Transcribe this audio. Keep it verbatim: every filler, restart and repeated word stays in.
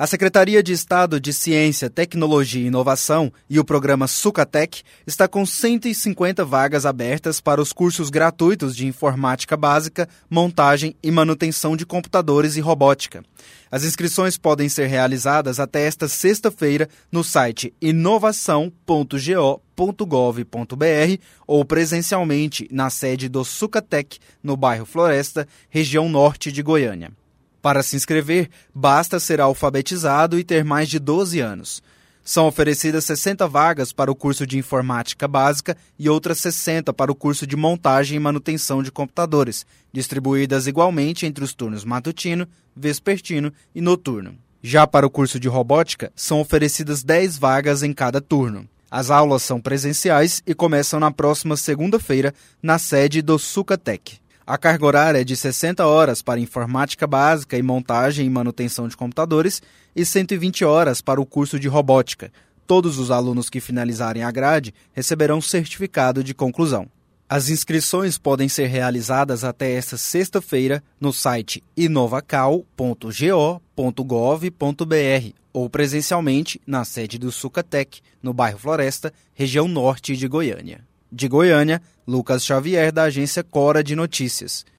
A Secretaria de Estado de Ciência, Tecnologia e Inovação e o programa Sucatec está com cento e cinquenta vagas abertas para os cursos gratuitos de Informática Básica, Montagem e Manutenção de Computadores e Robótica. As inscrições podem ser realizadas até esta sexta-feira no site inovação ponto go ponto gov ponto br ou presencialmente na sede do Sucatec, no bairro Floresta, região norte de Goiânia. Para se inscrever, basta ser alfabetizado e ter mais de doze anos. São oferecidas sessenta vagas para o curso de Informática Básica e outras sessenta para o curso de Montagem e Manutenção de Computadores, distribuídas igualmente entre os turnos matutino, vespertino e noturno. Já para o curso de Robótica, são oferecidas dez vagas em cada turno. As aulas são presenciais e começam na próxima segunda-feira, na sede do Sucatec. A carga horária é de sessenta horas para Informática Básica e Montagem e Manutenção de Computadores e cento e vinte horas para o curso de Robótica. Todos os alunos que finalizarem a grade receberão certificado de conclusão. As inscrições podem ser realizadas até esta sexta-feira no site inovacal ponto go ponto gov ponto br ou presencialmente na sede do Sucatec, no bairro Floresta, região norte de Goiânia. De Goiânia, Lucas Xavier, da agência Cora de Notícias.